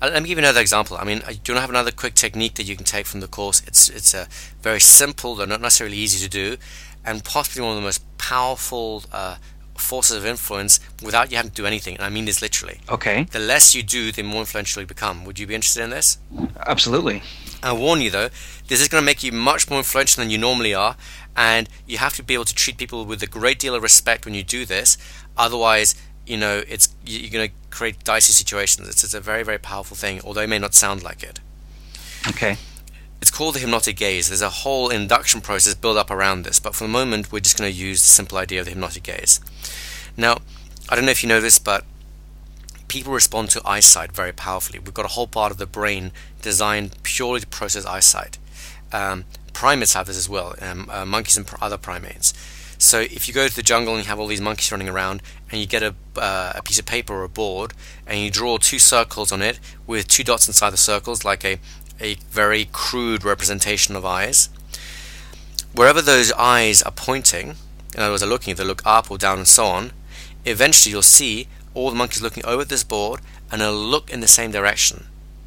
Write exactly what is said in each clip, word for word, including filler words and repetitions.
Uh, Let me give you another example. I mean, I do not have another quick technique that you can take from the course. It's it's a very simple, though not necessarily easy to do, and possibly one of the most powerful uh, forces of influence without you having to do anything. And I mean this literally. Okay. The less you do, the more influential you become. Would you be interested in this? Absolutely. I warn you though, this is going to make you much more influential than you normally are, and you have to be able to treat people with a great deal of respect when you do this. Otherwise, you know, it's you're going to create dicey situations. It's, it's a very, very powerful thing, although it may not sound like it. Okay. It's called the hypnotic gaze. There's a whole induction process built up around this, but for the moment, we're just going to use the simple idea of the hypnotic gaze. Now, I don't know if you know this, but people respond to eyesight very powerfully. We've got a whole part of the brain designed purely to process eyesight. Um, primates have this as well, um, uh, monkeys and pr- other primates. So if you go to the jungle and you have all these monkeys running around, and you get a, uh, a piece of paper or a board, and you draw two circles on it with two dots inside the circles, like a, a very crude representation of eyes. Wherever those eyes are pointing, in other words, they're looking, if they look up or down and so on, eventually you'll see all the monkeys looking over at this board, and they'll look in the same direction.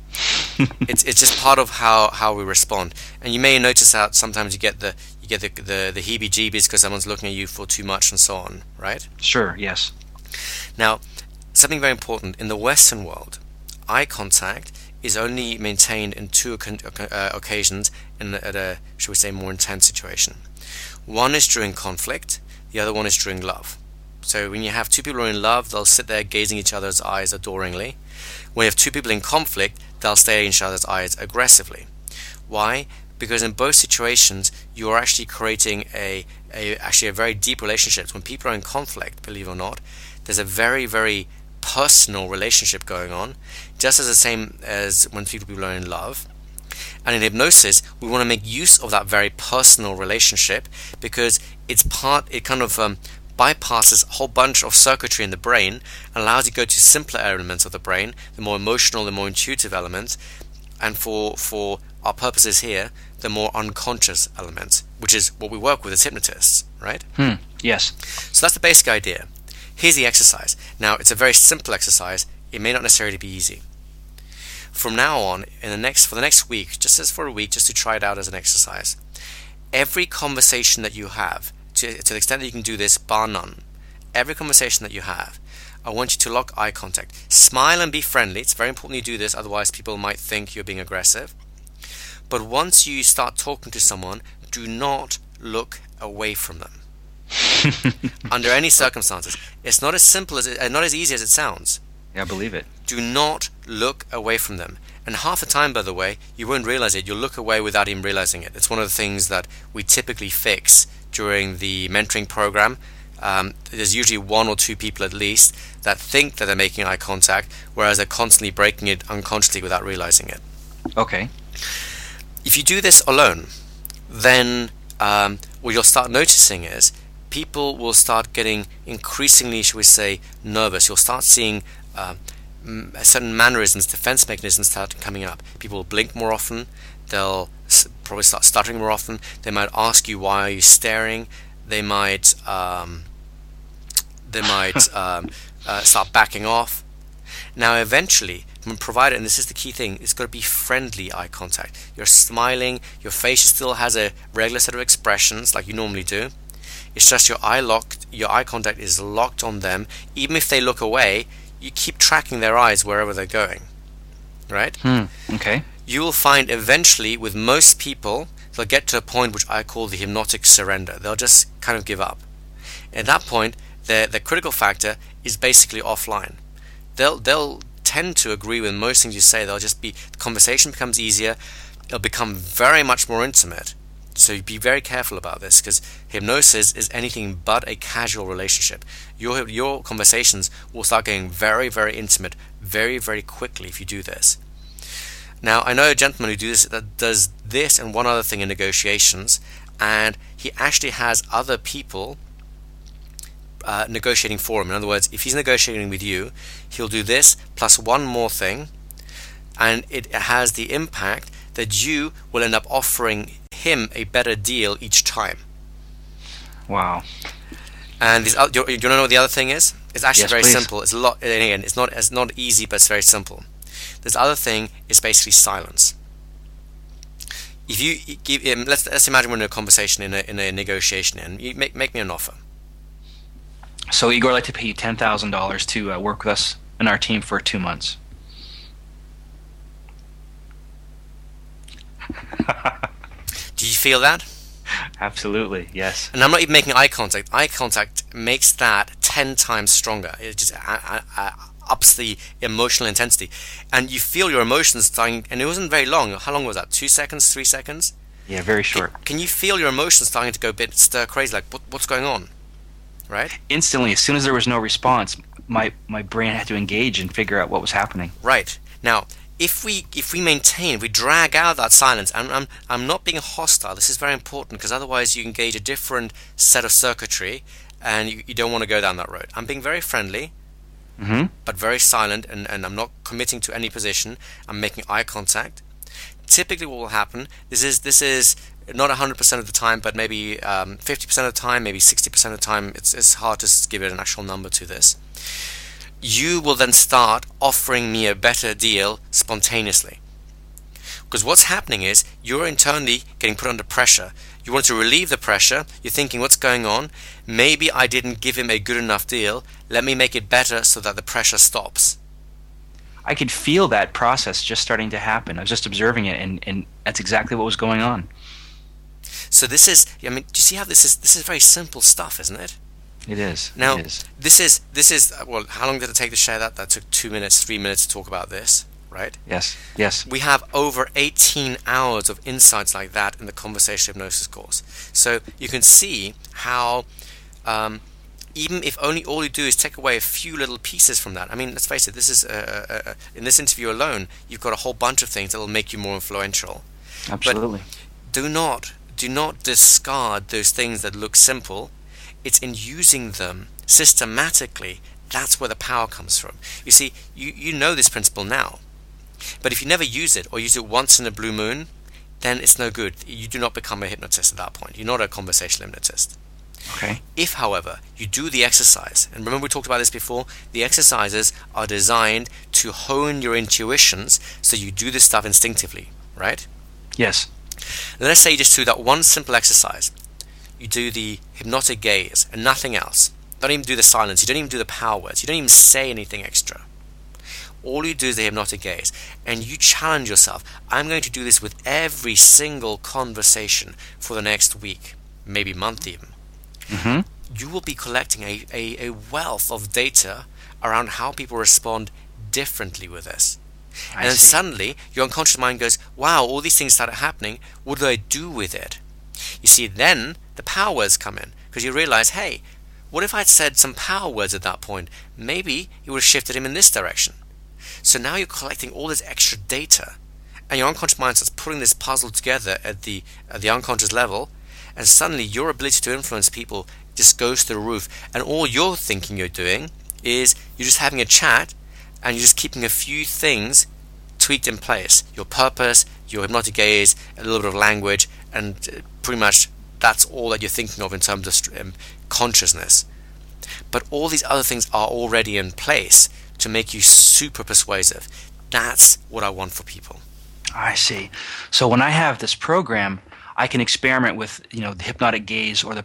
it's it's just part of how, how we respond. And you may notice that sometimes you get the you get the the, the heebie-jeebies because someone's looking at you for too much and so on, right? Sure, yes. Now, something very important in the Western world, eye contact is only maintained in two uh, occasions in at a, shall we say, more intense situation. One is during conflict, the other one is during love. So when you have two people who are in love, they'll sit there gazing each other's eyes adoringly. When you have two people in conflict, they'll stare in each other's eyes aggressively. Why? Because in both situations, you are actually creating a, a actually a very deep relationship. When people are in conflict, believe it or not, there's a very, very personal relationship going on, just as the same as when people are in love. And in hypnosis, we want to make use of that very personal relationship because it's part, it kind of um, bypasses a whole bunch of circuitry in the brain and allows you to go to simpler elements of the brain, the more emotional, the more intuitive elements, and for for our purposes here, the more unconscious elements, which is what we work with as hypnotists, right? Hmm. Yes. So that's the basic idea. Here's the exercise. Now, it's a very simple exercise. It may not necessarily be easy. From now on, in the next for the next week, just as for a week, just to try it out as an exercise, every conversation that you have, to, to the extent that you can do this, bar none, every conversation that you have, I want you to lock eye contact. Smile and be friendly. It's very important you do this, otherwise people might think you're being aggressive. But once you start talking to someone, do not look away from them. Under any circumstances. It's not as simple as it, uh, not as easy as it sounds. Yeah, I believe it. Do not look away from them. And half the time, by the way, you won't realize it. You'll look away without even realizing it. It's one of the things that we typically fix during the mentoring program. Um, there's usually one or two people at least that think that they're making eye contact, whereas they're constantly breaking it unconsciously without realizing it. Okay. If you do this alone, then um, what you'll start noticing is people will start getting increasingly, shall we say, nervous. You'll start seeing uh, m- certain mannerisms, defense mechanisms start coming up. People will blink more often. They'll s- probably start stuttering more often. They might ask you, why are you staring? They might um, they might um, uh, start backing off. Now, eventually, when provided, and this is the key thing, it's got to be friendly eye contact. You're smiling, your face still has a regular set of expressions like you normally do. It's just your eye locked, your eye contact is locked on them. Even if they look away, you keep tracking their eyes wherever they're going. Right? Hmm. Okay. You will find eventually, with most people, they'll get to a point which I call the hypnotic surrender. They'll just kind of give up. At that point, the the critical factor is basically offline. They'll they'll tend to agree with most things you say. They'll just be, the conversation becomes easier. It'll become very much more intimate. So be very careful about this, because hypnosis is anything but a casual relationship. Your your conversations will start getting very, very intimate very, very quickly if you do this. Now, I know a gentleman who do this, that does this and one other thing in negotiations, and he actually has other people uh, negotiating for him. In other words, if he's negotiating with you, he'll do this plus one more thing, and it has the impact that you will end up offering him a better deal each time. Wow. And these, do you, do you want to know what the other thing is? It's actually Yes, very please. simple. It's a lot. And again, it's not it's not easy, but it's very simple. This other thing is basically silence. If you give, um, let's let's imagine we're in a conversation, in a in a negotiation, and you make make me an offer. So Igor, I'd like to pay you ten thousand dollars to uh, work with us and our team for two months. Do you feel that? Absolutely, yes. And I'm not even making eye contact. Eye contact makes that ten times stronger. It just uh, uh, ups the emotional intensity, and you feel your emotions starting. And it wasn't very long. How long was that? Two seconds? Three seconds? Yeah, very short. Can, can you feel your emotions starting to go a bit stir crazy? Like, what, what's going on? Right? Instantly, as soon as there was no response, my my brain had to engage and figure out what was happening. Right. Now, if we if we maintain, if we drag out that silence, and I'm I'm not being hostile. This is very important, because otherwise you engage a different set of circuitry, and you, you don't want to go down that road. I'm being very friendly, Mm-hmm. but very silent, and, and I'm not committing to any position. I'm making eye contact. Typically, what will happen? This is this is not one hundred percent of the time, but maybe um, fifty percent of the time, maybe sixty percent of the time. It's it's hard to give it an actual number to this. You will then start offering me a better deal spontaneously. Because what's happening is you're internally getting put under pressure. You want to relieve the pressure. You're thinking, what's going on? Maybe I didn't give him a good enough deal. Let me make it better so that the pressure stops. I could feel that process just starting to happen. I was just observing it, and, and that's exactly what was going on. So this is, I mean, do you see how this is? This is very simple stuff, isn't it? It is. Now, it is. this is, this is, well, how long did it take to share that? That took two minutes, three minutes to talk about this, right? Yes, yes. We have over eighteen hours of insights like that in the Conversation Hypnosis course. So you can see how, um, even if only all you do is take away a few little pieces from that. I mean, let's face it, this is, uh, uh, uh, in this interview alone, you've got a whole bunch of things that will make you more influential. Absolutely. But do not, do not discard those things that look simple. It's in using them systematically, that's where the power comes from. You see, you, you know this principle now. But if you never use it, or use it once in a blue moon, then it's no good. You do not become a hypnotist at that point. You're not a conversational hypnotist. Okay. If, however, you do the exercise, and remember we talked about this before, the exercises are designed to hone your intuitions so you do this stuff instinctively, right? Yes. Let's say you just do that one simple exercise. You do the hypnotic gaze and nothing else. Don't even do the silence. You don't even do the power words. You don't even say anything extra. All you do is the hypnotic gaze, and you challenge yourself. I'm going to do this with every single conversation for the next week, maybe month even. Mm-hmm. You will be collecting a, a, a wealth of data around how people respond differently with this. I and then see. suddenly your unconscious mind goes, wow, all these things started happening. What do I do with it? You see, then the power words come in, because you realize, hey, what if I'd said some power words at that point? Maybe it would have shifted him in this direction. So now you're collecting all this extra data, and your unconscious mind starts putting this puzzle together at the at the unconscious level, and suddenly your ability to influence people just goes to the roof. And all you're thinking you're doing is you're just having a chat, and you're just keeping a few things tweaked in place. Your purpose, your hypnotic gaze, a little bit of language, and uh, pretty much that's all that you're thinking of in terms of um, consciousness. But all these other things are already in place to make you super persuasive. That's what I want for people. I see. So when I have this program, I can experiment with, you know, the hypnotic gaze, or the,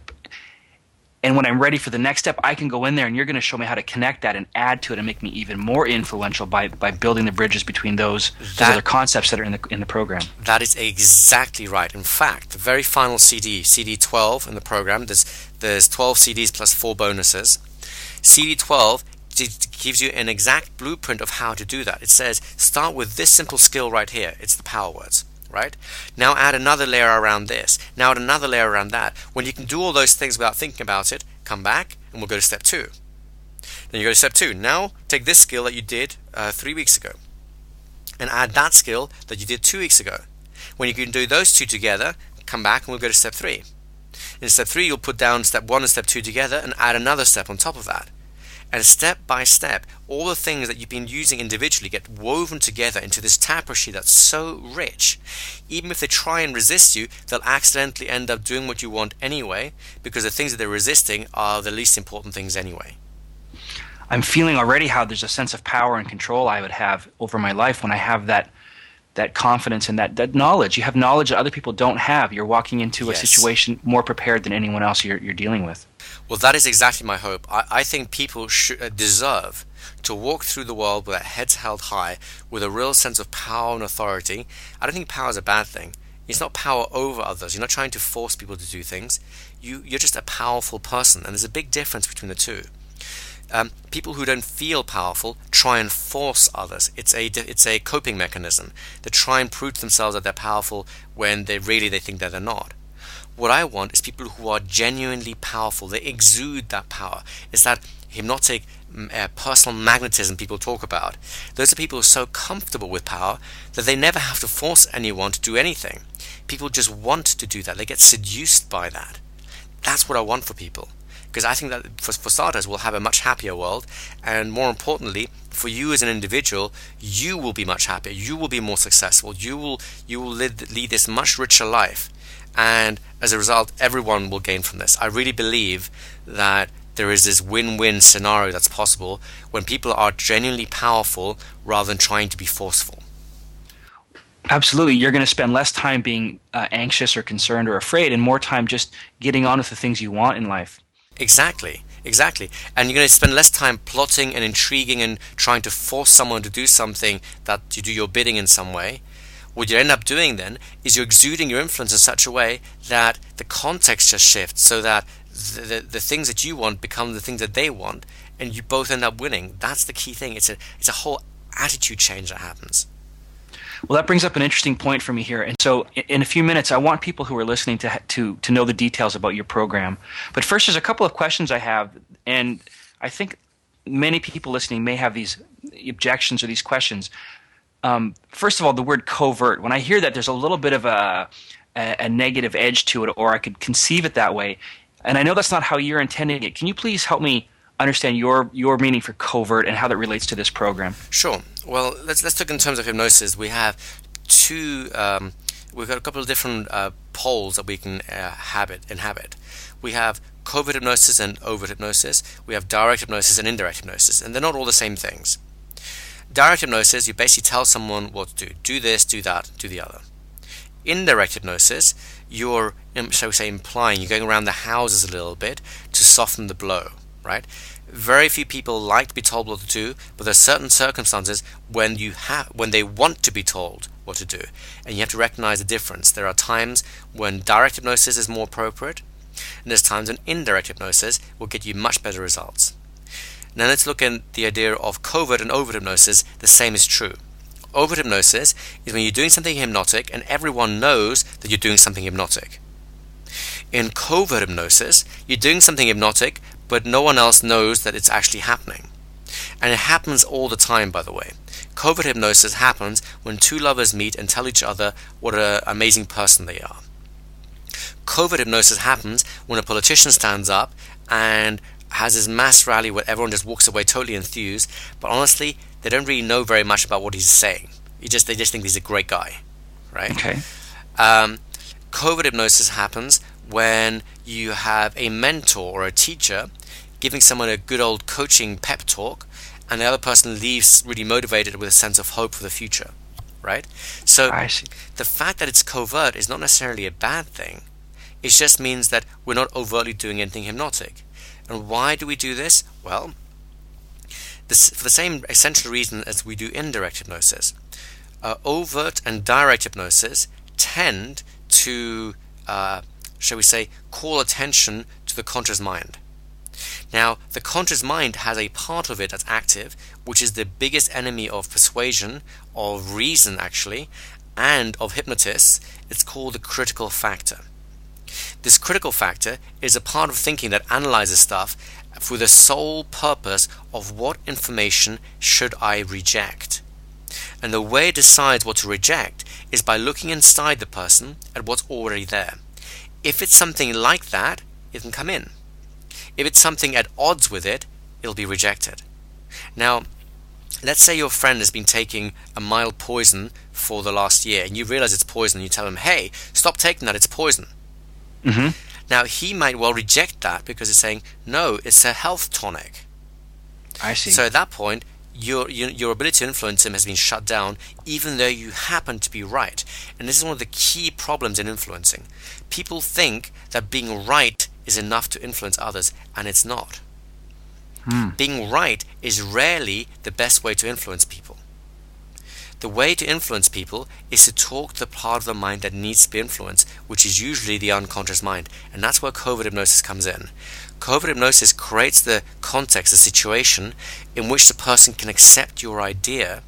and when I'm ready for the next step, I can go in there, and you're going to show me how to connect that and add to it and make me even more influential by, by building the bridges between those, those That- other concepts that are in the in the program. That is exactly right. In fact, the very final C D, C D twelve in the program, there's there's twelve C Ds plus four bonuses. C D twelve d- gives you an exact blueprint of how to do that. It says, start with this simple skill right here. It's the power words, right? Now add another layer around this. Now add another layer around that. When you can do all those things without thinking about it, come back and we'll go to step two. Then you go to step two. Now take this skill that you did uh, three weeks ago and add that skill that you did two weeks ago. When you can do those two together, come back and we'll go to step three. In step three, you'll put down step one and step two together and add another step on top of that. And step by step, all the things that you've been using individually get woven together into this tapestry that's so rich. Even if they try and resist you, they'll accidentally end up doing what you want anyway, because the things that they're resisting are the least important things anyway. I'm feeling already how there's a sense of power and control I would have over my life when I have that that confidence and that, that knowledge. You have knowledge that other people don't have. You're walking into a Yes. situation more prepared than anyone else you're, you're dealing with. Well, that is exactly my hope. I, I think people should, uh, deserve to walk through the world with their heads held high, with a real sense of power and authority. I don't think power is a bad thing. It's not power over others. You're not trying to force people to do things. You, you're just a powerful person, and there's a big difference between the two. Um, people who don't feel powerful try and force others. It's a it's a coping mechanism. They try and prove to themselves that they're powerful when they really they think that they're not. What I want is people who are genuinely powerful. They exude that power. It's that hypnotic mm, uh, personal magnetism people talk about. Those are people who are so comfortable with power that they never have to force anyone to do anything. People just want to do that. They get seduced by that. That's what I want for people. Because I think that for, for starters, we'll have a much happier world, and more importantly, for you as an individual, you will be much happier. You will be more successful. You will you will lead, lead this much richer life, and as a result, everyone will gain from this. I really believe that there is this win-win scenario that's possible when people are genuinely powerful rather than trying to be forceful. Absolutely. You're going to spend less time being uh, anxious or concerned or afraid, and more time just getting on with the things you want in life. Exactly, exactly. And you're going to spend less time plotting and intriguing and trying to force someone to do something that to do your bidding in some way. What you end up doing then is you're exuding your influence in such a way that the context just shifts, so that the, the, the things that you want become the things that they want, and you both end up winning. That's the key thing. It's a it's a whole attitude change that happens. Well, that brings up an interesting point for me here. And so i- in a few minutes, I want people who are listening to, ha- to, to know the details about your program. But first, there's a couple of questions I have, and I think many people listening may have these objections or these questions. Um, first of all, the word covert. When I hear that, there's a little bit of a, a, a negative edge to it, or I could conceive it that way. And I know that's not how you're intending it. Can you please help me understand your, your meaning for covert and how that relates to this program? Sure. Well, let's let's talk in terms of hypnosis. We have two. Um, we've got a couple of different uh, poles that we can uh, habit inhabit. We have covert hypnosis and overt hypnosis. We have direct hypnosis and indirect hypnosis, and they're not all the same things. Direct hypnosis, you basically tell someone what to do. Do this, do that, do the other. Indirect hypnosis, you're, um, shall we say, implying, you're going around the houses a little bit to soften the blow, right? Very few people like to be told what to do, but there's certain circumstances when you have, when they want to be told what to do, and you have to recognize the difference. There are times when direct hypnosis is more appropriate, and there's times when indirect hypnosis will get you much better results. Now let's look at the idea of covert and overt hypnosis. The same is true. Overt hypnosis is when you're doing something hypnotic and everyone knows that you're doing something hypnotic. In covert hypnosis, you're doing something hypnotic, but no one else knows that it's actually happening. And it happens all the time, by the way. Covert hypnosis happens when two lovers meet and tell each other what an amazing person they are. Covert hypnosis happens when a politician stands up and has this mass rally where everyone just walks away totally enthused, but honestly, they don't really know very much about what he's saying. You just They just think he's a great guy, right? Okay. Um, covert hypnosis happens when you have a mentor or a teacher giving someone a good old coaching pep talk, and the other person leaves really motivated with a sense of hope for the future, right? So I see. the fact that it's covert is not necessarily a bad thing. It just means that we're not overtly doing anything hypnotic. And why do we do this? Well, this, for the same essential reason as we do indirect hypnosis. Uh, overt and direct hypnosis tend to, uh, shall we say, call attention to the conscious mind. Now, the conscious mind has a part of it that's active, which is the biggest enemy of persuasion, of reason actually, and of hypnotists. It's called the critical factor. This critical factor is a part of thinking that analyzes stuff for the sole purpose of what information should I reject. And the way it decides what to reject is by looking inside the person at what's already there. If it's something like that, it can come in. If it's something at odds with it, it'll be rejected. Now, let's say your friend has been taking a mild poison for the last year, and you realize it's poison, and you tell him, hey, stop taking that, it's poison. Mm-hmm. Now, he might well reject that because it's saying, no, it's a health tonic. I see. So at that point, your, your your ability to influence him has been shut down, even though you happen to be right. And this is one of the key problems in influencing. People think that being right is enough to influence others, and it's not. Hmm. Being right is rarely the best way to influence people. The way to influence people is to talk to the part of the mind that needs to be influenced, which is usually the unconscious mind. And that's where covert hypnosis comes in. Covert hypnosis creates the context, the situation in which the person can accept your idea,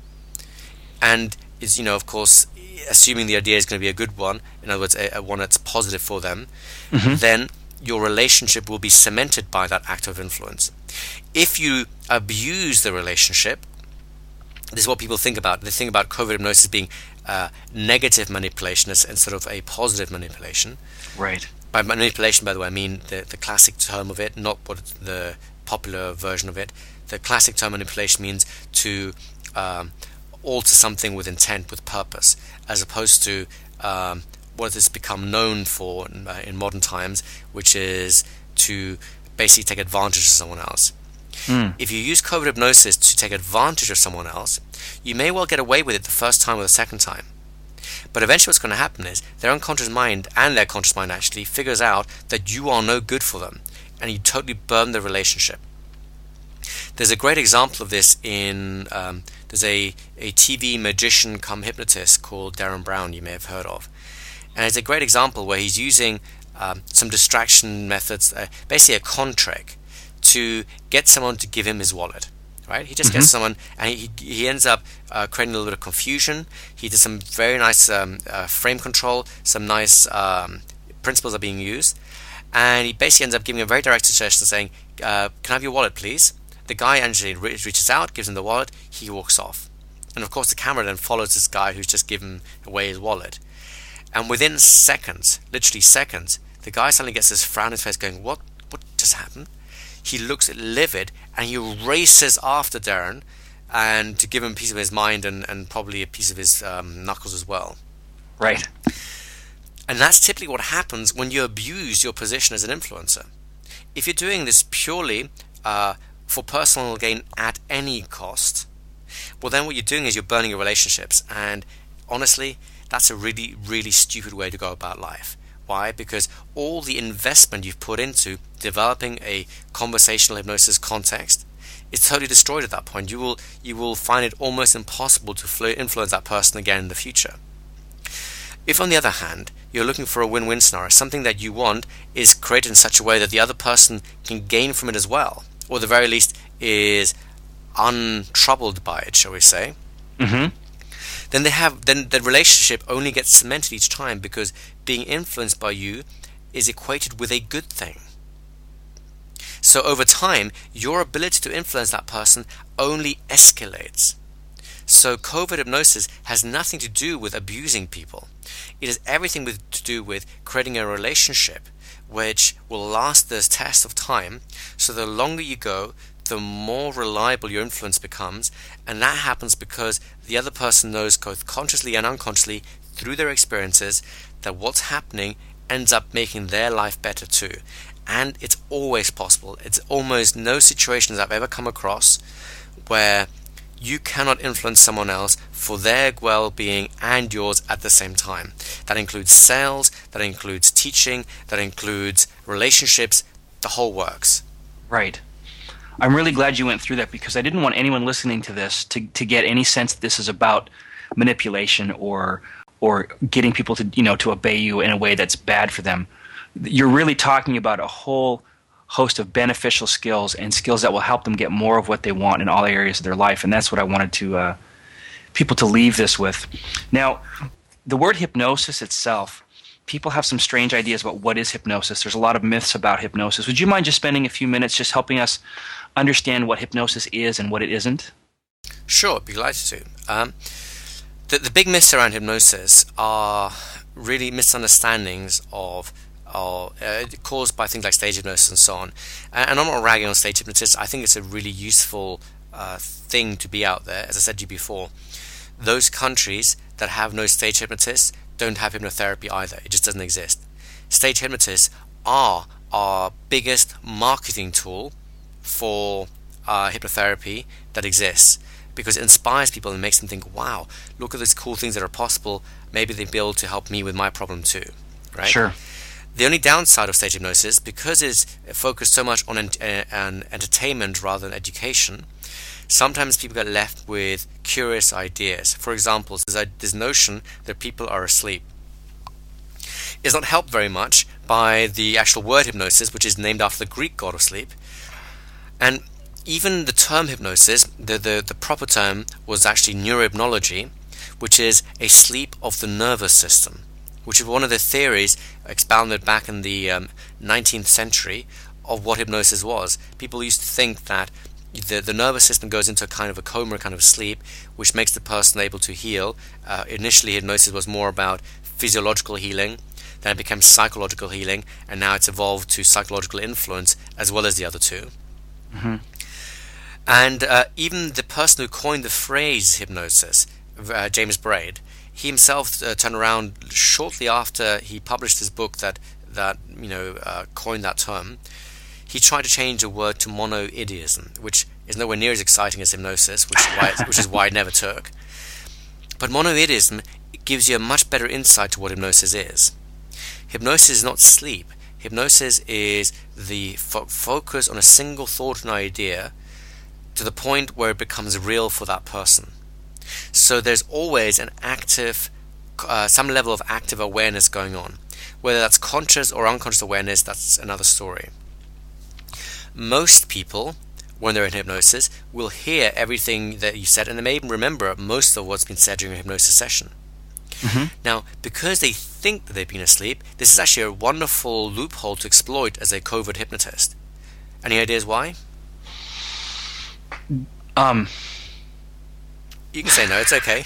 and is, you know, of course, assuming the idea is going to be a good one, in other words, a, a one that's positive for them, Mm-hmm. then your relationship will be cemented by that act of influence. If you abuse the relationship, this is what people think about. They think about covert hypnosis being uh, negative manipulation instead of a positive manipulation. Right. By manipulation, by the way, I mean the, the classic term of it, not what the popular version of it. The classic term manipulation means to um, alter something with intent, with purpose, as opposed to um, what has become known for in, uh, in modern times, which is to basically take advantage of someone else. Mm. If you use covert hypnosis to take advantage of someone else, you may well get away with it the first time or the second time. But eventually what's going to happen is their unconscious mind, and their conscious mind actually, figures out that you are no good for them, and you totally burn the relationship. There's a great example of this in, um, there's a, a T V magician come hypnotist called Darren Brown, you may have heard of. And it's a great example where he's using um, some distraction methods, uh, basically a con trick, to get someone to give him his wallet. Right? He just Mm-hmm. gets someone, and he he ends up uh, creating a little bit of confusion. He does some very nice um, uh, frame control, some nice um, principles are being used, and he basically ends up giving a very direct suggestion saying, uh, "Can I have your wallet, please?" The guy actually re- reaches out, gives him the wallet, he walks off, and of course the camera then follows this guy who's just given away his wallet, and within seconds, literally seconds, the guy suddenly gets this frown on his face, going, "What? What just happened?" He looks livid, and he races after Darren, and to give him a piece of his mind and, and probably a piece of his um, knuckles as well. Right. And that's typically what happens when you abuse your position as an influencer. If you're doing this purely uh, for personal gain at any cost, well then what you're doing is you're burning your relationships. And honestly, that's a really, really stupid way to go about life. Why? Because all the investment you've put into developing a conversational hypnosis context is totally destroyed at that point. You will you will find it almost impossible to influence that person again in the future. If, on the other hand, you're looking for a win-win scenario, something that you want is created in such a way that the other person can gain from it as well, or at the very least is untroubled by it, shall we say, Mm-hmm. then they have then the relationship only gets cemented each time, because being influenced by you is equated with a good thing. So over time, your ability to influence that person only escalates. So covert hypnosis has nothing to do with abusing people. It has everything with, to do with creating a relationship which will last the test of time. So the longer you go, the more reliable your influence becomes, and that happens because the other person knows both consciously and unconsciously through their experiences that what's happening ends up making their life better too. And it's always possible. It's almost no situations I've ever come across where you cannot influence someone else for their well-being and yours at the same time. That includes sales, that includes teaching, that includes relationships, the whole works. Right. I'm really glad you went through that, because I didn't want anyone listening to this to, to get any sense that this is about manipulation or or getting people to, you know, to obey you in a way that's bad for them. You're really talking about a whole host of beneficial skills and skills that will help them get more of what they want in all areas of their life, and that's what I wanted to uh, people to leave this with. Now, the word hypnosis itself, people have some strange ideas about what is hypnosis. There's a lot of myths about hypnosis. Would you mind just spending a few minutes just helping us understand what hypnosis is and what it isn't? Sure, I'd be delighted to. Um, the, the big myths around hypnosis are really misunderstandings of Are, uh, caused by things like stage hypnosis and so on. And I'm not ragging on stage hypnotists. I think it's a really useful uh, thing to be out there. As I said to you before, those countries that have no stage hypnotists don't have hypnotherapy either. It just doesn't exist. Stage hypnotists are our biggest marketing tool for uh, hypnotherapy that exists, because it inspires people and makes them think, wow, look at these cool things that are possible. Maybe they'll be able to help me with my problem too, right? Sure. The only downside of stage hypnosis, because it's focused so much on, ent- uh, on entertainment rather than education, sometimes people get left with curious ideas. For example, there's this notion that people are asleep. It's not helped very much by the actual word hypnosis, which is named after the Greek god of sleep. And even the term hypnosis, the, the, the proper term was actually neurohypnology, which is a sleep of the nervous system, which is one of the theories expounded back in the um, nineteenth century of what hypnosis was. People used to think that the, the nervous system goes into a kind of a coma, kind of sleep, which makes the person able to heal. Uh, initially, hypnosis was more about physiological healing, then it became psychological healing, and now it's evolved to psychological influence as well as the other two. Mm-hmm. And uh, even the person who coined the phrase hypnosis, uh, James Braid, he himself uh, turned around shortly after he published his book that that you know uh, coined that term. He tried to change the word to monoideism, which is nowhere near as exciting as hypnosis, which is why it, which is why it never took. But monoideism gives you a much better insight to what hypnosis is. Hypnosis is not sleep. Hypnosis is the fo- focus on a single thought and idea to the point where it becomes real for that person. So there's always an active, uh, some level of active awareness going on. Whether that's conscious or unconscious awareness, that's another story. Most people, when they're in hypnosis, will hear everything that you said, and they may even remember most of what's been said during a hypnosis session. Mm-hmm. Now, because they think that they've been asleep, this is actually a wonderful loophole to exploit as a covert hypnotist. Any ideas why? Um... You can say no, it's okay.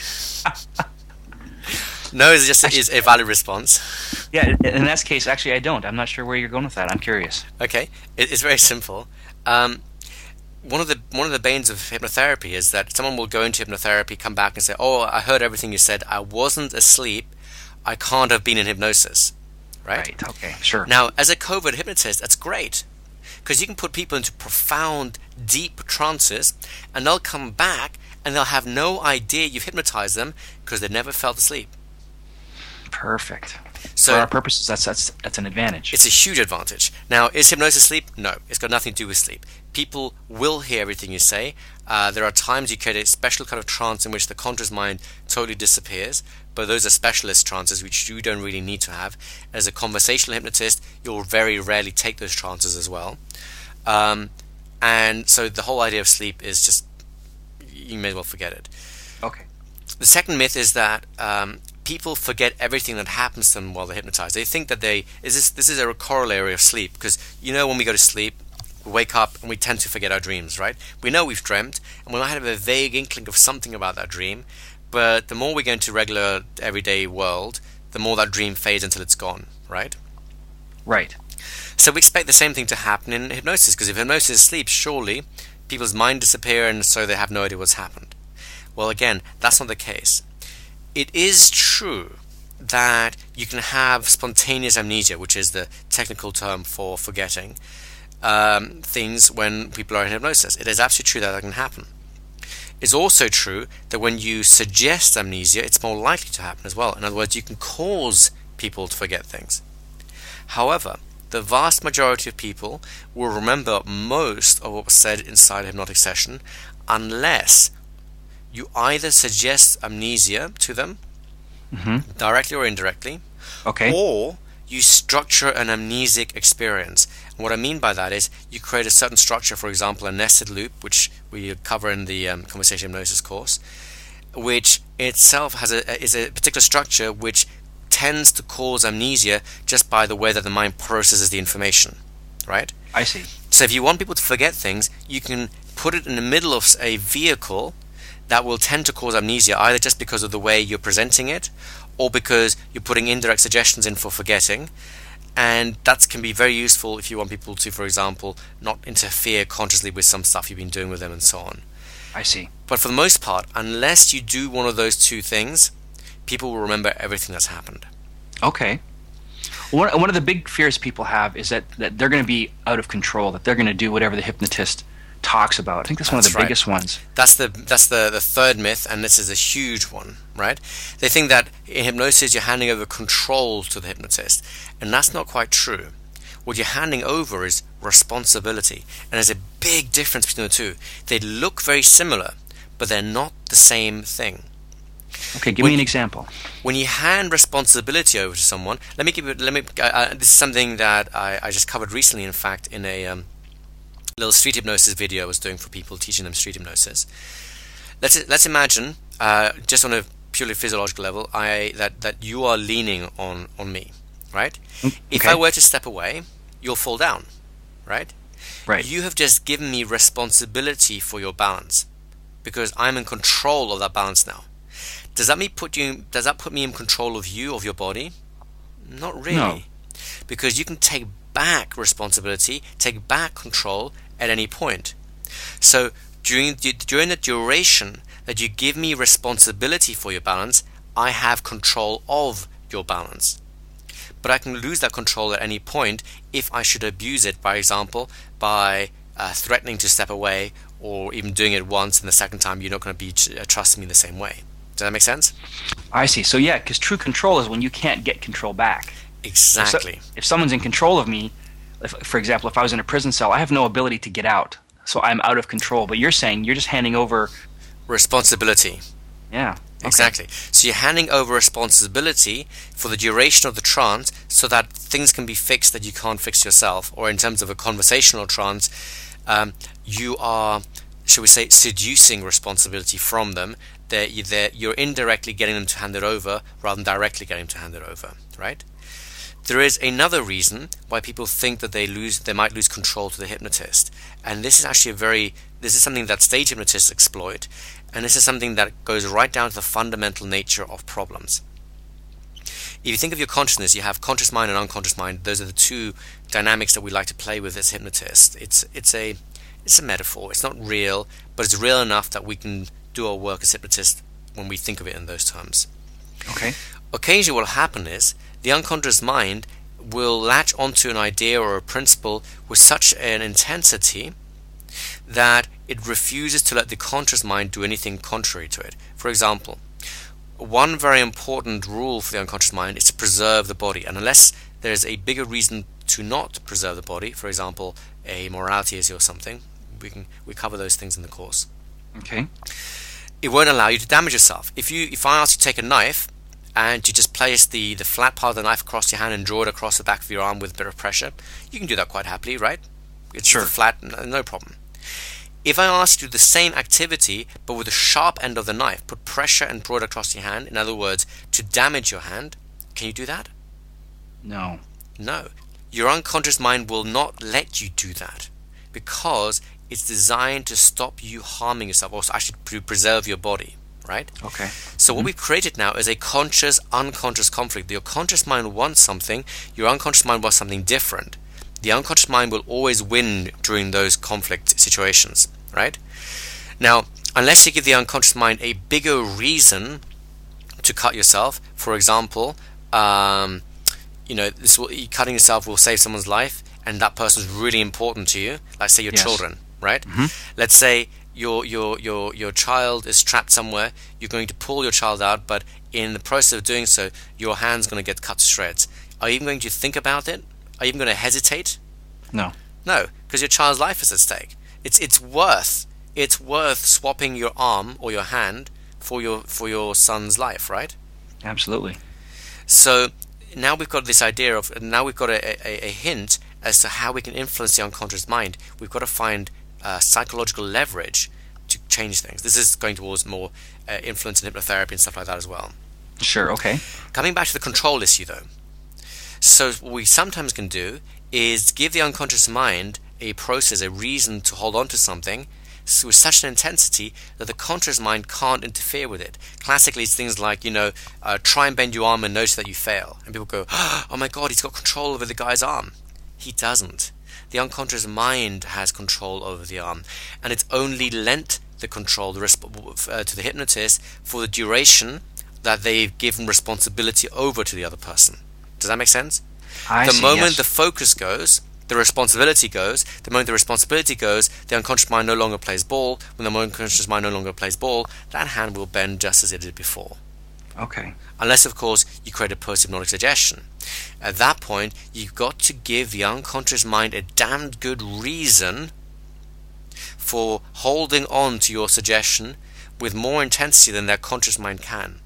No is just actually, is a valid response. Yeah, in that case, actually, I don't. I'm not sure where you're going with that. I'm curious. Okay, it, it's very simple. Um, one of the one of the banes of hypnotherapy is that someone will go into hypnotherapy, come back and say, "Oh, I heard everything you said. I wasn't asleep. I can't have been in hypnosis." Right? Right. Okay. Sure. Now, as a covert hypnotist, that's great, because you can put people into profound, deep trances, and they'll come back and they'll have no idea you've hypnotized them because they never felt asleep. Perfect. So for our purposes, that's that's that's an advantage. It's a huge advantage. Now, is hypnosis sleep? No, it's got nothing to do with sleep. People will hear everything you say. Uh, there are times you create a special kind of trance in which the conscious mind totally disappears, but those are specialist trances which you don't really need to have. As a conversational hypnotist, you'll very rarely take those trances as well. Um, and so the whole idea of sleep is just, you may as well forget it. Okay. The second myth is that um, people forget everything that happens to them while they're hypnotized. They think that they is this this is a corollary of sleep, because you know when we go to sleep, we wake up and we tend to forget our dreams, right? We know we've dreamt, and we might have a vague inkling of something about that dream, but the more we go into regular everyday world, the more that dream fades until it's gone, right? Right. So we expect the same thing to happen in hypnosis, because if hypnosis is sleep, surely people's mind disappear and so they have no idea what's happened. Well, again, that's not the case. It is true that you can have spontaneous amnesia, which is the technical term for forgetting um, things when people are in hypnosis. It is absolutely true that that can happen. It's also true that when you suggest amnesia, it's more likely to happen as well. In other words, you can cause people to forget things. However, the vast majority of people will remember most of what was said inside a hypnotic session unless you either suggest amnesia to them, mm-hmm. directly or indirectly, okay. or you structure an amnesic experience. And what I mean by that is you create a certain structure, for example, a nested loop, which we cover in the um, Conversation Hypnosis course, which itself has a is a particular structure which tends to cause amnesia just by the way that the mind processes the information, right? I see. So if you want people to forget things, you can put it in the middle of a vehicle that will tend to cause amnesia, either just because of the way you're presenting it, or because you're putting indirect suggestions in for forgetting. And that can be very useful if you want people to, for example, not interfere consciously with some stuff you've been doing with them and so on. I see. But for the most part, unless you do one of those two things, people will remember everything that's happened. Okay. One, one of the big fears people have is that, that they're going to be out of control, that they're going to do whatever the hypnotist talks about. I think that's, that's one of the right. biggest ones. That's the that's the, the third myth, and this is a huge one, right? They think that in hypnosis you're handing over control to the hypnotist, and that's not quite true. What you're handing over is responsibility, and there's a big difference between the two. They look very similar, but they're not the same thing. Okay, give when, me an example. When you hand responsibility over to someone, let me give you. Let me. Uh, this is something that I, I just covered recently. In fact, in a um, little street hypnosis video I was doing for people, teaching them street hypnosis. Let's let's imagine, uh, just on a purely physiological level, I that, that you are leaning on on me, right? Okay. If I were to step away, you'll fall down, right? Right. You have just given me responsibility for your balance, because I'm in control of that balance now. Does that mean put you? Does that put me in control of you, of your body? Not really, no. Because you can take back responsibility, take back control at any point. So during the, during the duration that you give me responsibility for your balance, I have control of your balance. But I can lose that control at any point if I should abuse it, by example, by uh, threatening to step away, or even doing it once and the second time you're not going to be uh, trusting me the same way. Does that make sense? I see. So yeah, because true control is when you can't get control back. Exactly. If, so, if someone's in control of me, if, for example, if I was in a prison cell, I have no ability to get out. So I'm out of control. But you're saying you're just handing over responsibility. Yeah. Okay. Exactly. So you're handing over responsibility for the duration of the trance so that things can be fixed that you can't fix yourself. Or in terms of a conversational trance, um, you are, shall we say, seducing responsibility from them. That you're, you're indirectly getting them to hand it over rather than directly getting them to hand it over, right? There is another reason why people think that they lose, they might lose control to the hypnotist, and this is actually a very, this is something that stage hypnotists exploit, and this is something that goes right down to the fundamental nature of problems. If you think of your consciousness, you have conscious mind and unconscious mind. Those are the two dynamics that we like to play with as hypnotists. It's it's a it's a metaphor. It's not real, but it's real enough that we can do our work as hypnotists when we think of it in those terms. Okay. Occasionally what will happen is the unconscious mind will latch onto an idea or a principle with such an intensity that it refuses to let the conscious mind do anything contrary to it. For example, one very important rule for the unconscious mind is to preserve the body, and unless there's a bigger reason to not preserve the body, for example, a morality issue or something, we can we cover those things in the course. Okay. It won't allow you to damage yourself. If you, if I ask you to take a knife and you just place the, the flat part of the knife across your hand and draw it across the back of your arm with a bit of pressure, you can do that quite happily, right? It's sure. flat, no problem. If I ask you the same activity but with the sharp end of the knife, put pressure and draw it across your hand, in other words, to damage your hand, can you do that? No. No. Your unconscious mind will not let you do that because it's designed to stop you harming yourself, or actually to preserve your body, right? Okay. So mm-hmm. what we've created now is a conscious-unconscious conflict. Your conscious mind wants something, your unconscious mind wants something different. The unconscious mind will always win during those conflict situations, right? Now, unless you give the unconscious mind a bigger reason to cut yourself, for example, um, you know, this will, cutting yourself will save someone's life, and that person's really important to you, like say your yes. children. Right? Mm-hmm. Let's say your your your your child is trapped somewhere. You're going to pull your child out, but in the process of doing so, your hand's going to get cut to shreds. Are you even going to think about it? Are you even going to hesitate? No. No, because your child's life is at stake. It's it's worth it's worth swapping your arm or your hand for your for your son's life, right? Absolutely. So now we've got this idea of now we've got a, a, a hint as to how we can influence the unconscious mind. We've got to find uh, psychological leverage to change things. This is going towards more uh, influence in hypnotherapy and stuff like that as well. Sure, okay. Coming back to the control issue though. So what we sometimes can do is give the unconscious mind a process, a reason to hold on to something with such an intensity that the conscious mind can't interfere with it. Classically, it's things like, you know, uh, try and bend your arm and notice that you fail. And people go, oh my God, he's got control over the guy's arm. He doesn't. The unconscious mind has control over the arm, and it's only lent the control the resp- uh, to the hypnotist for the duration that they've given responsibility over to the other person. Does that make sense? I the see, moment yes. the focus goes, the responsibility goes. The moment the responsibility goes, the unconscious mind no longer plays ball. When the unconscious mind no longer plays ball, that hand will bend just as it did before. Okay. Unless, of course, you create a post-hypnotic suggestion. At that point, you've got to give the unconscious mind a damned good reason for holding on to your suggestion with more intensity than their conscious mind can.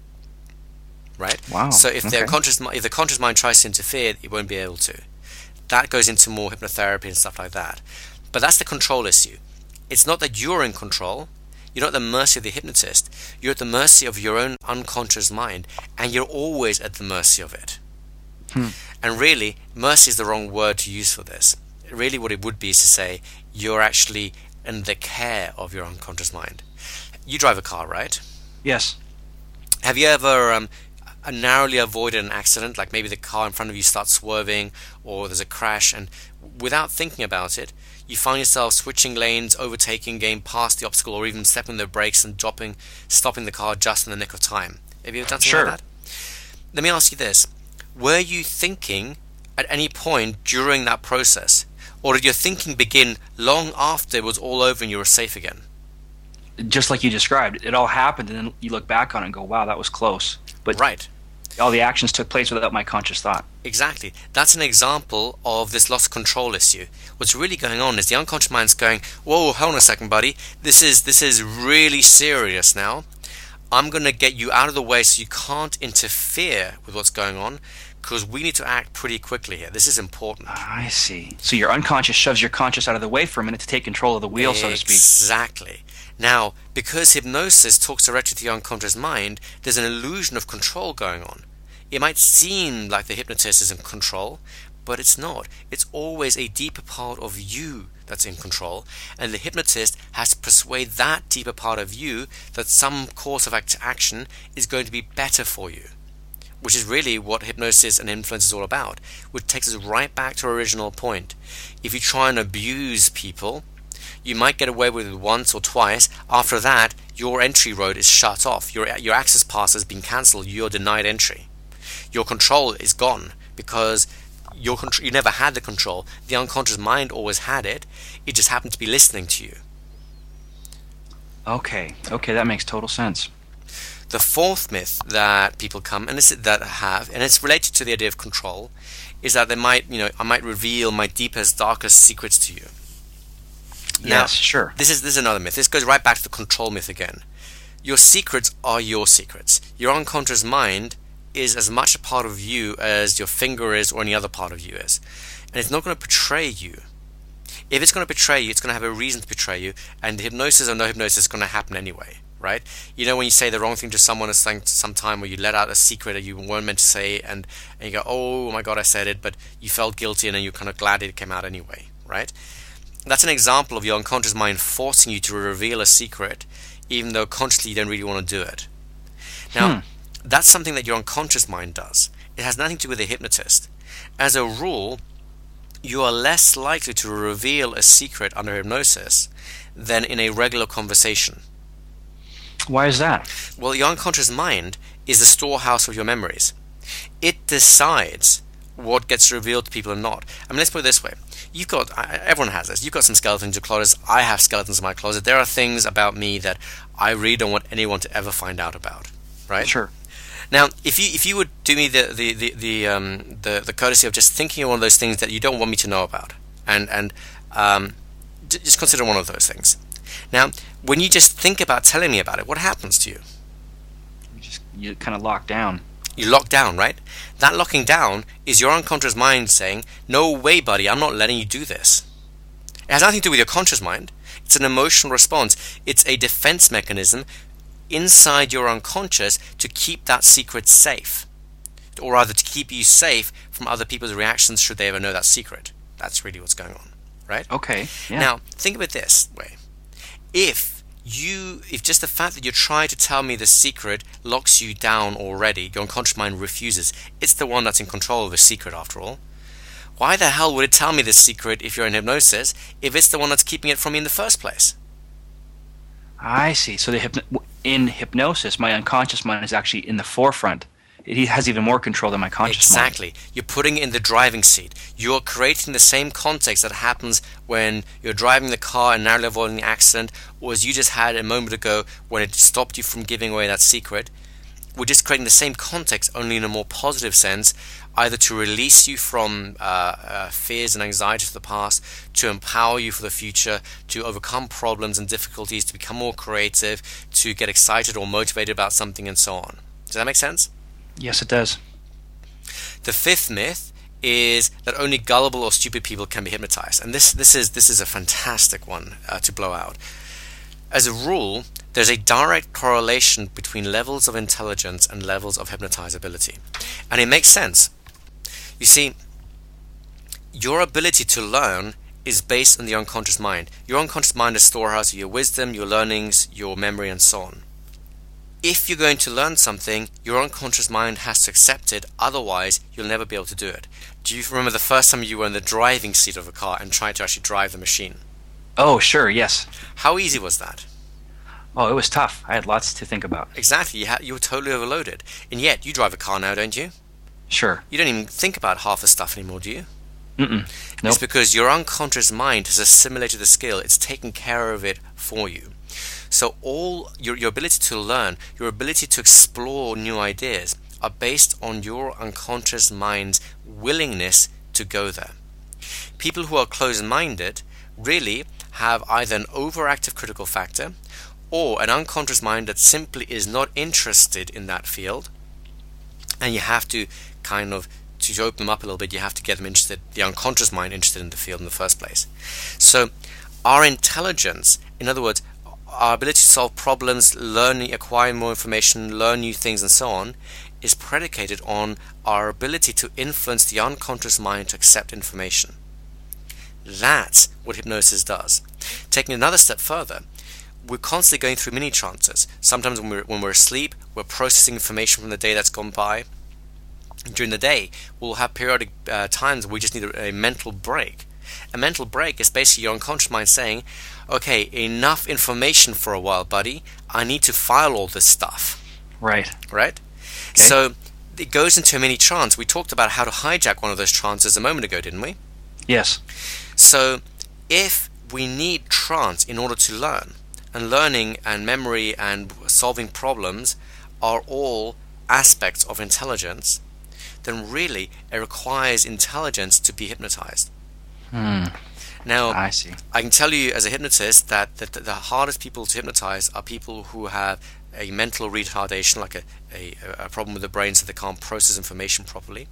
Right? Wow. So if okay. the conscious if the conscious mind tries to interfere, it won't be able to. That goes into more hypnotherapy and stuff like that. But that's the control issue. It's not that you're in control. You're not at the mercy of the hypnotist. You're at the mercy of your own unconscious mind, and you're always at the mercy of it. Hmm. And really, mercy is the wrong word to use for this. Really what it would be is to say you're actually in the care of your unconscious mind. You drive a car, right? Yes. Have you ever um, narrowly avoided an accident, like maybe the car in front of you starts swerving or there's a crash, and without thinking about it, you find yourself switching lanes, overtaking, getting past the obstacle, or even stepping on the brakes and dropping, stopping the car just in the nick of time? Have you ever done something Sure. like that? Let me ask you this. Were you thinking at any point during that process? Or did your thinking begin long after it was all over and you were safe again? Just like you described, it all happened, and then you look back on it and go, wow, that was close. But Right. all the actions took place without my conscious thought. Exactly. That's an example of this loss of control issue. What's really going on is the unconscious mind's going, whoa, hold on a second, buddy. This is this is really serious now. I'm going to get you out of the way so you can't interfere with what's going on, because we need to act pretty quickly here. This is important. I see. So your unconscious shoves your conscious out of the way for a minute to take control of the wheel, so to speak. Exactly. Now, because hypnosis talks directly to your unconscious mind, there's an illusion of control going on. It might seem like the hypnotist is in control, but it's not. It's always a deeper part of you that's in control, and the hypnotist has to persuade that deeper part of you that some course of act- action is going to be better for you, which is really what hypnosis and influence is all about, which takes us right back to our original point. If you try and abuse people, you might get away with it once or twice. After that, your entry road is shut off. Your your access pass has been cancelled. You're denied entry. Your control is gone because your contr- you never had the control. The unconscious mind always had it. It just happened to be listening to you. Okay. Okay, that makes total sense. The fourth myth that people come and this, that have, and it's related to the idea of control, is that they might, you know, I might reveal my deepest, darkest secrets to you. Now, Yes, sure. This is this is another myth. This goes right back to the control myth again. Your secrets are your secrets. Your unconscious mind is as much a part of you as your finger is or any other part of you is. And it's not going to betray you. If it's going to betray you, it's going to have a reason to betray you, and hypnosis or no hypnosis is going to happen anyway, right? You know when you say the wrong thing to someone at some time, or you let out a secret that you weren't meant to say, and, and you go, oh my god, I said it, but you felt guilty and then you're kind of glad it came out anyway, right? That's an example of your unconscious mind forcing you to reveal a secret, even though consciously you don't really want to do it. Now, hmm. that's something that your unconscious mind does. It has nothing to do with a hypnotist. As a rule, you are less likely to reveal a secret under hypnosis than in a regular conversation. Why is that? Well, your unconscious mind is the storehouse of your memories. It decides what gets revealed to people and not. I mean, let's put it this way. You've got, everyone has this, you've got some skeletons in your closet. I have skeletons in my closet. There are things about me that I really don't want anyone to ever find out about, right? Sure. Now, if you if you would do me the the the the, um, the the courtesy of just thinking of one of those things that you don't want me to know about, and and um, just consider one of those things. Now, when you just think about telling me about it, what happens to you? You just you kind of lock down. You lock down, right? That locking down is your unconscious mind saying, "No way, buddy, I'm not letting you do this." It has nothing to do with your conscious mind. It's an emotional response. It's a defense mechanism inside your unconscious to keep that secret safe, or rather to keep you safe from other people's reactions should they ever know that secret. That's really what's going on, right? Okay. Yeah. Now, think of it this way. If you, if just the fact that you're trying to tell me the secret locks you down already, your unconscious mind refuses. It's the one that's in control of the secret after all. Why the hell would it tell me this secret if you're in hypnosis if it's the one that's keeping it from me in the first place? I see. So the hypno- in hypnosis, my unconscious mind is actually in the forefront It has even more control than my conscious mind. Exactly. You're putting it in the driving seat. You're creating the same context that happens when you're driving the car and narrowly avoiding the accident, or as you just had a moment ago when it stopped you from giving away that secret. We're just creating the same context, only in a more positive sense, either to release you from uh, uh, fears and anxieties of the past, to empower you for the future, to overcome problems and difficulties, to become more creative, to get excited or motivated about something, and so on. Does that make sense? Yes, it does. The fifth myth is that only gullible or stupid people can be hypnotized. And this, this, is, this is a fantastic one uh, to blow out. As a rule, there's a direct correlation between levels of intelligence and levels of hypnotizability. And it makes sense. You see, your ability to learn is based on the unconscious mind. Your unconscious mind is a storehouse of your wisdom, your learnings, your memory, and so on. If you're going to learn something, your unconscious mind has to accept it, otherwise you'll never be able to do it. Do you remember the first time you were in the driving seat of a car and tried to actually drive the machine? Oh, sure, yes. How easy was that? Oh, it was tough. I had lots to think about. Exactly, you, ha- you were totally overloaded. And yet, you drive a car now, don't you? Sure. You don't even think about half the stuff anymore, do you? Mm-mm. Nope. It's because your unconscious mind has assimilated the skill. It's taken care of it for you. So all your, your ability to learn, your ability to explore new ideas are based on your unconscious mind's willingness to go there. People who are closed-minded really have either an overactive critical factor or an unconscious mind that simply is not interested in that field, and you have to kind of, to open them up a little bit, you have to get them interested, the unconscious mind interested in the field in the first place. So our intelligence, in other words, our ability to solve problems, learn, acquire more information, learn new things, and so on, is predicated on our ability to influence the unconscious mind to accept information. That's what hypnosis does. Taking another step further, we're constantly going through mini trances. Sometimes when we're, when we're asleep, we're processing information from the day that's gone by. During the day, we'll have periodic uh, times where we just need a, a mental break. A mental break is basically your unconscious mind saying, okay, enough information for a while, buddy. I need to file all this stuff. Right. Right? Okay. So it goes into a mini trance. We talked about how to hijack one of those trances a moment ago, didn't we? Yes. So if we need trance in order to learn, and learning and memory and solving problems are all aspects of intelligence, then really it requires intelligence to be hypnotized. Hmm. Now, I see. I can tell you as a hypnotist that, that the hardest people to hypnotize are people who have a mental retardation, like a, a, a problem with the brain so they can't process information properly,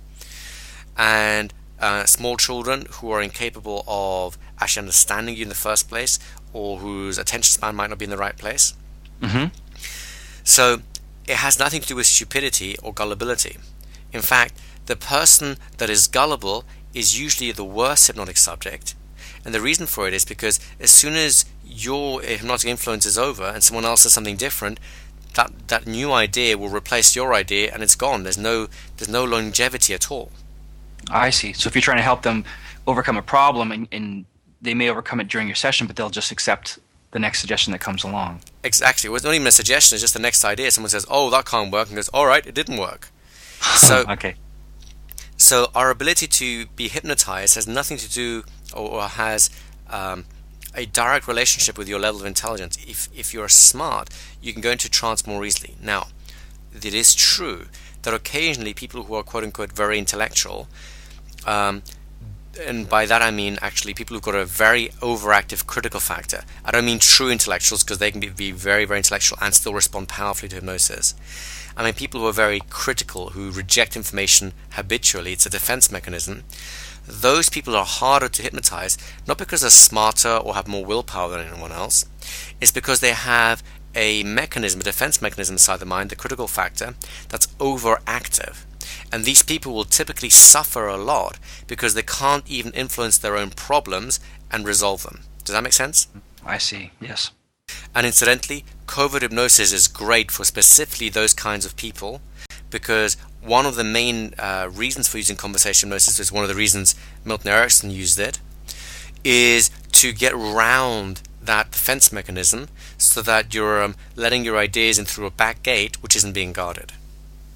and uh, small children who are incapable of actually understanding you in the first place, or whose attention span might not be in the right place. Mm-hmm. So it has nothing to do with stupidity or gullibility. In fact, the person that is gullible is usually the worst hypnotic subject. And the reason for it is because as soon as your hypnotic influence is over and someone else says something different, that, that new idea will replace your idea and it's gone. There's no, there's no longevity at all. I see. So if you're trying to help them overcome a problem, and, and they may overcome it during your session, but they'll just accept the next suggestion that comes along. Exactly. Well, it's not even a suggestion, it's just the next idea. Someone says, oh, that can't work, and goes, all right, it didn't work. So, okay. So our ability to be hypnotized has nothing to do, or has um, a direct relationship with your level of intelligence. If, if you're smart, you can go into trance more easily. Now, it is true that occasionally people who are quote-unquote very intellectual, um, and by that I mean actually people who've got a very overactive critical factor. I don't mean true intellectuals, because they can be, be very, very intellectual and still respond powerfully to hypnosis. I mean people who are very critical, who reject information habitually. It's a defense mechanism. Those people are harder to hypnotize, not because they're smarter or have more willpower than anyone else. It's because they have a mechanism, a defense mechanism inside the mind, the critical factor, that's overactive. And these people will typically suffer a lot because they can't even influence their own problems and resolve them. Does that make sense? I see, yes. And incidentally, covert hypnosis is great for specifically those kinds of people, because one of the main uh, reasons for using conversation hypnosis, is one of the reasons Milton Erickson used it, is to get around that defense mechanism so that you're um, letting your ideas in through a back gate which isn't being guarded.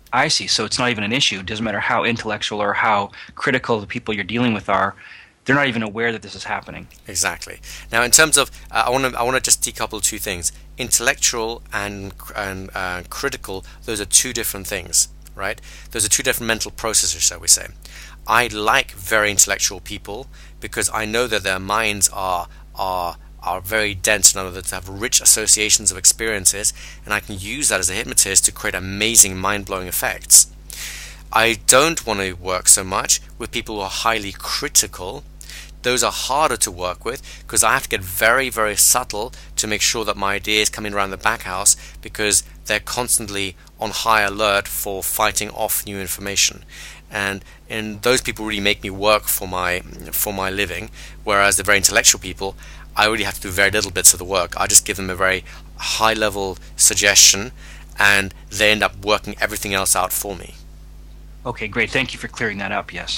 I see. So it's not even an issue. It doesn't matter how intellectual or how critical the people you're dealing with are. They're not even aware that this is happening. Exactly. Now, in terms of, uh, I want to I want to just decouple two things: intellectual and and uh, critical. Those are two different things, right? Those are two different mental processes, shall we say? I like very intellectual people because I know that their minds are are are very dense, in other words, have rich associations of experiences, and I can use that as a hypnotist to create amazing, mind-blowing effects. I don't want to work so much with people who are highly critical. Those are harder to work with because I have to get very, very subtle to make sure that my ideas come in around the back house, because they're constantly on high alert for fighting off new information. And and those people really make me work for my for my living, whereas the very intellectual people, I really have to do very little bits of the work. I just give them a very high level suggestion, and they end up working everything else out for me. Okay, great. Thank you for clearing that up. Yes.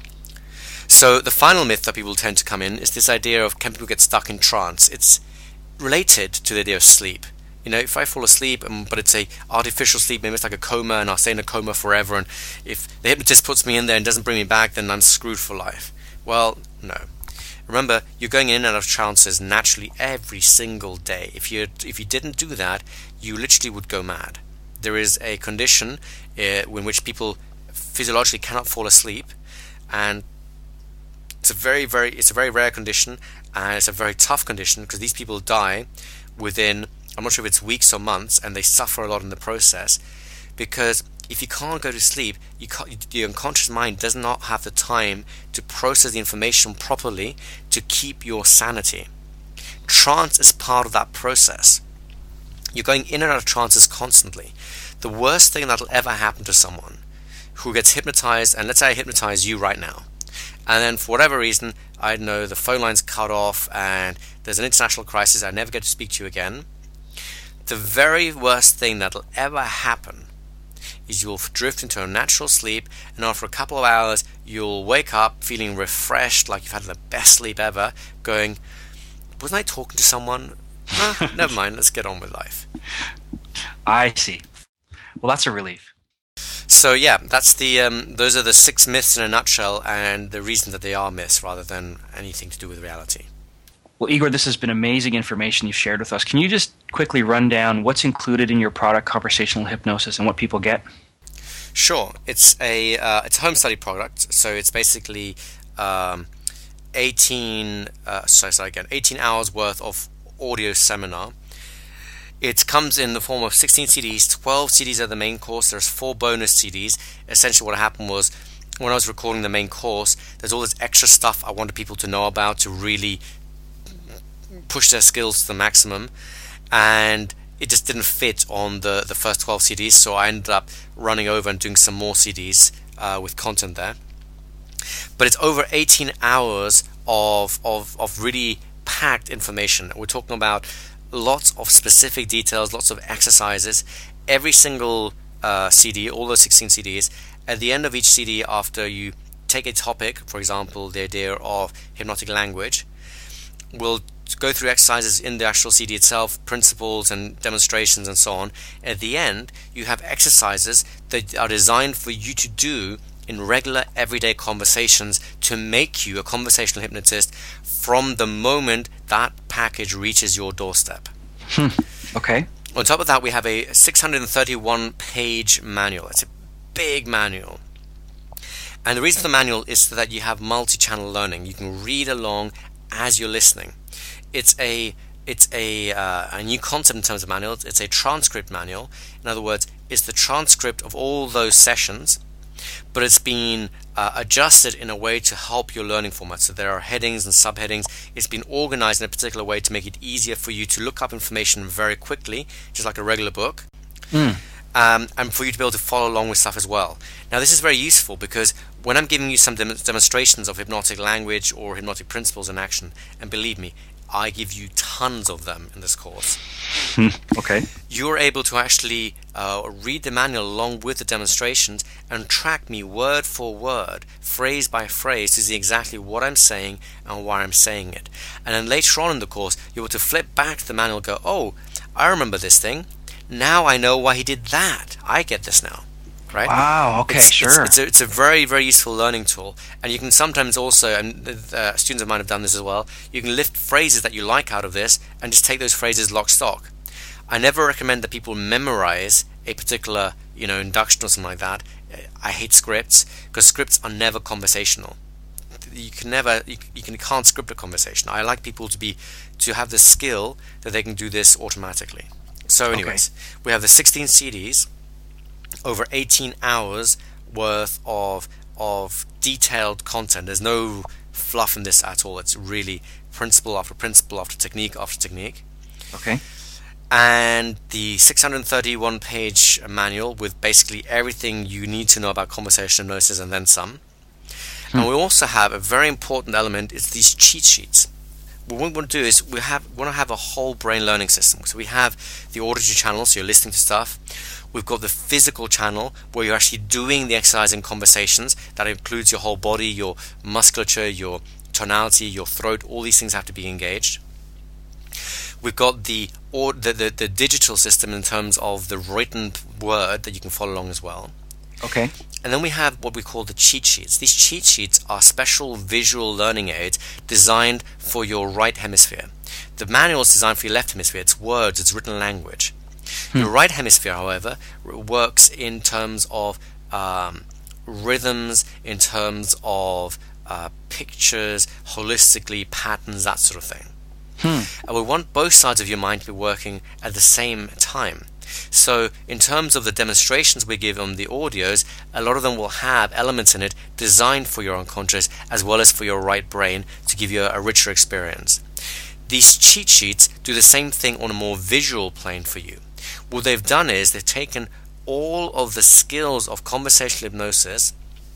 So the final myth that people tend to come in is this idea of, can people get stuck in trance? It's related to the idea of sleep. You know, if I fall asleep, um, but it's a artificial sleep, maybe it's like a coma, and I'll stay in a coma forever, and if the hypnotist puts me in there and doesn't bring me back, then I'm screwed for life. Well, no. Remember, you're going in and out of trances naturally every single day. If you if you didn't do that, you literally would go mad. There is a condition uh, in which people physiologically cannot fall asleep, and it's a very, very, it's a very rare condition, and it's a very tough condition because these people die within, I'm not sure if it's weeks or months, and they suffer a lot in the process, because if you can't go to sleep, you can't, your unconscious mind does not have the time to process the information properly to keep your sanity. Trance is part of that process. You're going in and out of trances constantly. The worst thing that will ever happen to someone who gets hypnotized, and let's say I hypnotize you right now, and then for whatever reason, I know the phone line's cut off and there's an international crisis, I never get to speak to you again. The very worst thing that'll ever happen is you'll drift into a natural sleep, and after a couple of hours you'll wake up feeling refreshed, like you've had the best sleep ever, going, wasn't I talking to someone? Ah, never mind, let's get on with life. I see. Well, that's a relief. So yeah, that's the um, those are the six myths in a nutshell, and the reason that they are myths rather than anything to do with reality. Well, Igor, this has been amazing information you've shared with us. Can you just quickly run down what's included in your product, Conversational Hypnosis, and what people get? Sure. It's a uh, it's a home study product, so it's basically um, eighteen uh, sorry, sorry again eighteen hours worth of audio seminar. It comes in the form of sixteen C Ds. twelve C Ds are the main course. There's four bonus C Ds. Essentially what happened was, when I was recording the main course, there's all this extra stuff I wanted people to know about to really push their skills to the maximum, and it just didn't fit on the, the first twelve C Ds, so I ended up running over and doing some more C Ds uh, with content there. But it's over eighteen hours of, of, of really packed information. We're talking about lots of specific details, lots of exercises. Every single uh, C D, all those sixteen C Ds, at the end of each C D, after you take a topic, for example, the idea of hypnotic language, we'll go through exercises in the actual C D itself, principles and demonstrations and so on. At the end, you have exercises that are designed for you to do in regular everyday conversations to make you a conversational hypnotist from the moment that package reaches your doorstep. Hmm. Okay. On top of that, we have a six hundred thirty-one page manual. It's a big manual. And the reason for the manual is so that you have multi-channel learning. You can read along as you're listening. It's a it's a uh, a new concept in terms of manuals. It's a transcript manual. In other words, it's the transcript of all those sessions, but it's been uh, adjusted in a way to help your learning format. So there are headings and subheadings. It's been organized in a particular way to make it easier for you to look up information very quickly, just like a regular book, mm. um, and for you to be able to follow along with stuff as well. Now, this is very useful because when I'm giving you some dem- demonstrations of hypnotic language or hypnotic principles in action, and believe me, I give you tons of them in this course. Okay. You're able to actually uh, read the manual along with the demonstrations and track me word for word, phrase by phrase, to see exactly what I'm saying and why I'm saying it. And then later on in the course, you're able to flip back to the manual and go, oh, I remember this thing. Now I know why he did that. I get this now. right? Wow. Okay. It's, Sure. it's, it's, a, it's a very, very useful learning tool. And you can sometimes also, and uh, students of mine have done this as well, you can lift phrases that you like out of this and just take those phrases lock stock. I never recommend that people memorize a particular, you know, induction or something like that. I hate scripts because scripts are never conversational. You can never, you, you can, can't script a conversation. I like people to be, to have the skill that they can do this automatically. So anyways, okay. We have the sixteen C Ds, over eighteen hours worth of of detailed content. There's no fluff in this at all. It's really principle after principle after technique after technique. Okay. And the six hundred thirty-one page manual with basically everything you need to know about conversation hypnosis and then some. Hmm. And we also have a very important element. It's these cheat sheets. What we want to do is we have we want to have a whole brain learning system. So we have the auditory channel, so you're listening to stuff. We've got the physical channel where you're actually doing the exercise and conversations. That includes your whole body, your musculature, your tonality, your throat. All these things have to be engaged. We've got the, or the, the the digital system in terms of the written word that you can follow along as well. Okay. And then we have what we call the cheat sheets. These cheat sheets are special visual learning aids designed for your right hemisphere. The manual is designed for your left hemisphere. It's words, it's written language. Hmm. Your right hemisphere, however, works in terms of um, rhythms, in terms of uh, pictures, holistically, patterns, that sort of thing. Hmm. And we want both sides of your mind to be working at the same time. So in terms of the demonstrations we give on the audios, a lot of them will have elements in it designed for your unconscious as well as for your right brain to give you a, a richer experience. These cheat sheets do the same thing on a more visual plane for you. What they've done is they've taken all of the skills of conversational hypnosis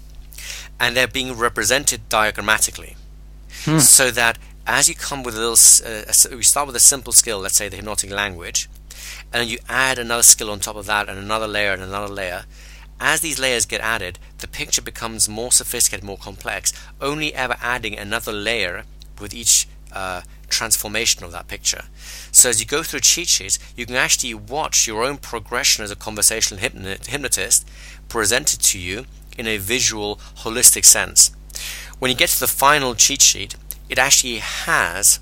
and they're being represented diagrammatically. Hmm. So that as you come with a little, uh, we start with a simple skill, let's say the hypnotic language, and then you add another skill on top of that and another layer and another layer. As these layers get added, the picture becomes more sophisticated, more complex, only ever adding another layer with each uh, transformation of that picture. So as you go through cheat sheets, you can actually watch your own progression as a conversational hypno- hypnotist presented to you in a visual, holistic sense. When you get to the final cheat sheet, it actually has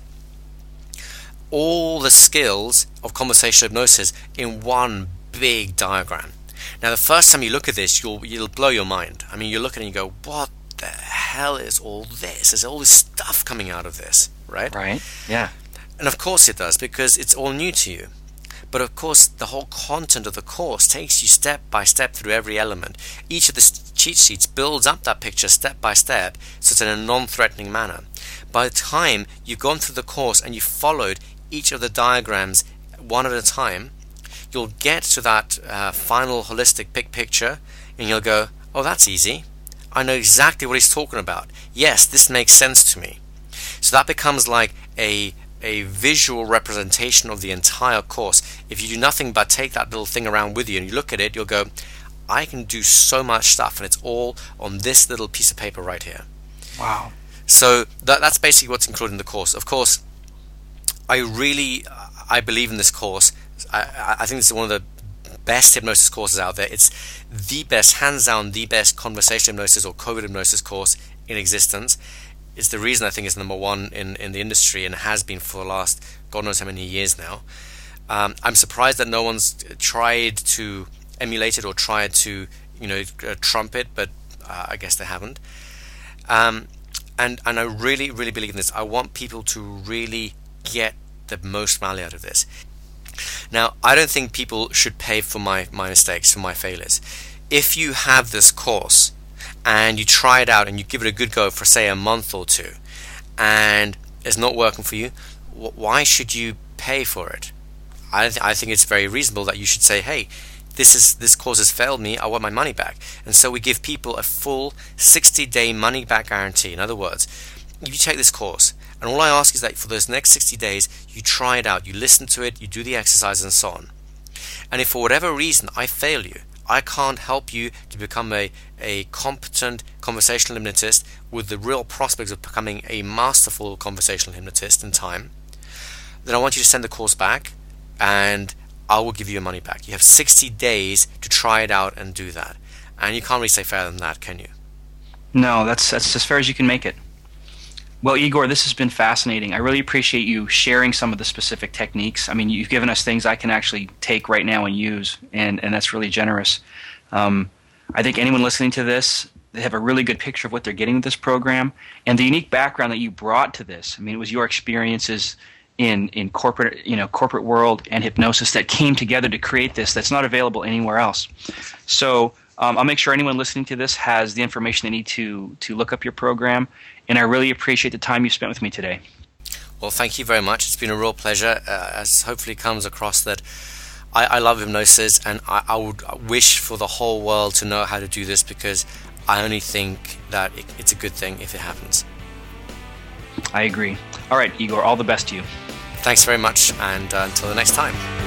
all the skills of conversational hypnosis in one big diagram. Now, the first time you look at this, you'll you'll blow your mind. I mean, you look at it and you go, "What the hell is all this? There's all this stuff coming out of this, right?" Right. Yeah. And of course it does, because it's all new to you. But of course, the whole content of the course takes you step by step through every element. Each of the cheat sheets builds up that picture step by step, so it's in a non-threatening manner. By the time you've gone through the course and you've followed each of the diagrams one at a time, you'll get to that uh, final holistic big picture and you'll go, "Oh, that's easy. I know exactly what he's talking about. Yes, this makes sense to me." So that becomes like a a visual representation of the entire course. If you do nothing but take that little thing around with you and you look at it, you'll go, "I can do so much stuff, and it's all on this little piece of paper right here." Wow. So that, that's basically what's included in the course. Of course, I really, I believe in this course. I, I think this is one of the best hypnosis courses out there. It's the best, hands down, the best conversation hypnosis or COVID hypnosis course in existence. It's the reason I think it's number one in, in the industry and has been for the last God knows how many years now. Um, I'm surprised that no one's tried to emulate it or tried to, you know, uh, trump it, but uh, I guess they haven't. Um, and, and I really, really believe in this. I want people to really get the most value out of this. Now, I don't think people should pay for my, my mistakes, for my failures. If you have this course and you try it out and you give it a good go for, say, a month or two, and it's not working for you, why should you pay for it? I, th- I think it's very reasonable that you should say, "Hey, this is this course has failed me, I want my money back." And so we give people a full sixty-day money-back guarantee. In other words, if you take this course, and all I ask is that for those next sixty days, you try it out, you listen to it, you do the exercises and so on. And if for whatever reason I fail you, I can't help you to become a, a competent conversational hypnotist with the real prospects of becoming a masterful conversational hypnotist in time, then I want you to send the course back and I will give you your money back. You have sixty days to try it out and do that. And you can't really say fairer than that, can you? No, that's that's as fair as you can make it. Well, Igor, this has been fascinating. I really appreciate you sharing some of the specific techniques. I mean, you've given us things I can actually take right now and use, and, and that's really generous. Um, I think anyone listening to this, they have a really good picture of what they're getting with this program, and the unique background that you brought to this. I mean, it was your experiences in in corporate, you know, corporate world and hypnosis that came together to create this. That's not available anywhere else. So um, I'll make sure anyone listening to this has the information they need to to look up your program. And I really appreciate the time you spent with me today. Well, thank you very much. It's been a real pleasure. Uh, as hopefully comes across that I, I love hypnosis, and I, I would wish for the whole world to know how to do this, because I only think that it, it's a good thing if it happens. I agree. All right, Igor, all the best to you. Thanks very much, and uh, until the next time.